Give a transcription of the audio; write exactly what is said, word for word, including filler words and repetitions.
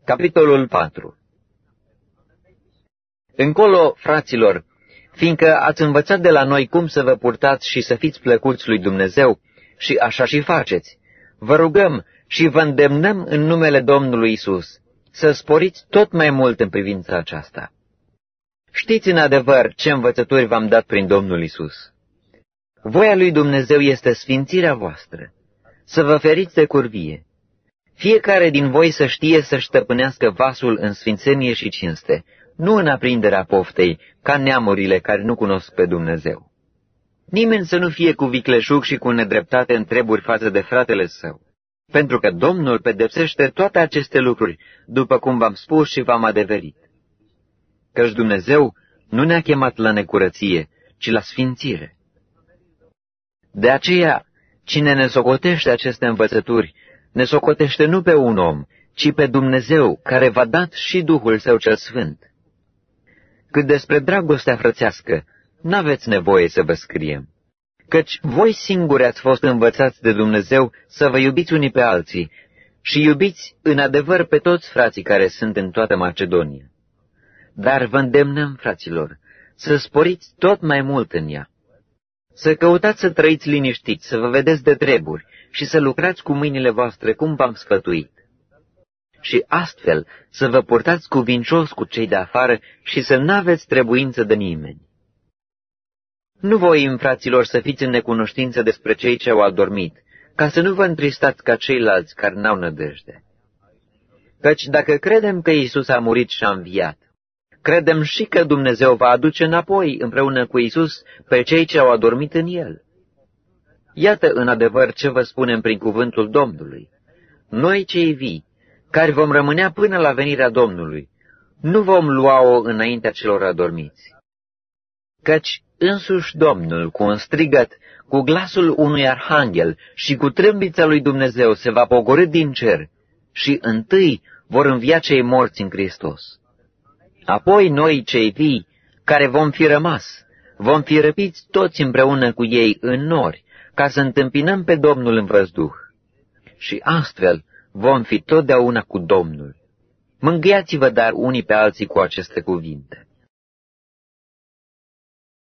Capitolul patru. Încolo, fraților, fiindcă ați învățat de la noi cum să vă purtați și să fiți plăcuți lui Dumnezeu, și așa și faceți, vă rugăm și vă îndemnăm în numele Domnului Isus să sporiți tot mai mult în privința aceasta. Știți în adevăr ce învățături v-am dat prin Domnul Isus. Voia lui Dumnezeu este sfințirea voastră, să vă feriți de curvie. Fiecare din voi să știe să-și stăpânească vasul în sfințenie și cinste, nu în aprinderea poftei, ca neamurile care nu cunosc pe Dumnezeu. Nimeni să nu fie cu vicleșug și cu nedreptate în treburi față de fratele său, pentru că Domnul pedepsește toate aceste lucruri, după cum v-am spus și v-am adeverit. Căci Dumnezeu nu ne-a chemat la necurăție, ci la sfințire. De aceea, cine ne socotește aceste învățături, ne socotește nu pe un om, ci pe Dumnezeu, care v-a dat și Duhul Său cel Sfânt. Cât despre dragostea frățească, n-aveți nevoie să vă scriem, căci voi singuri ați fost învățați de Dumnezeu să vă iubiți unii pe alții și iubiți în adevăr pe toți frații care sunt în toată Macedonia. Dar vă îndemnăm, fraților, să sporiți tot mai mult în ea, să căutați să trăiți liniștiți, să vă vedeți de treburi și să lucrați cu mâinile voastre cum v-am sfătuit. Și astfel să vă purtați cuvincios cu cei de afară și să n-aveți trebuință de nimeni. Nu voim, fraților, să fiți în necunoștință despre cei ce au adormit, ca să nu vă întristați ca ceilalți care n-au nădejde. Căci dacă credem că Iisus a murit și a înviat, credem și că Dumnezeu va aduce înapoi împreună cu Iisus pe cei ce au adormit în El. Iată în adevăr ce vă spunem prin cuvântul Domnului. Noi cei vii, care vom rămânea până la venirea Domnului, nu vom lua-o înaintea celor adormiți. Căci însuși Domnul, cu un strigăt, cu glasul unui arhanghel și cu trâmbița lui Dumnezeu se va pogorî din cer și întâi vor învia cei morți în Hristos. Apoi noi, cei vii, care vom fi rămas, vom fi răpiți toți împreună cu ei în nori, ca să întâmpinăm pe Domnul în văzduh. Și astfel vom fi totdeauna cu Domnul. Mângâiați-vă dar unii pe alții cu aceste cuvinte.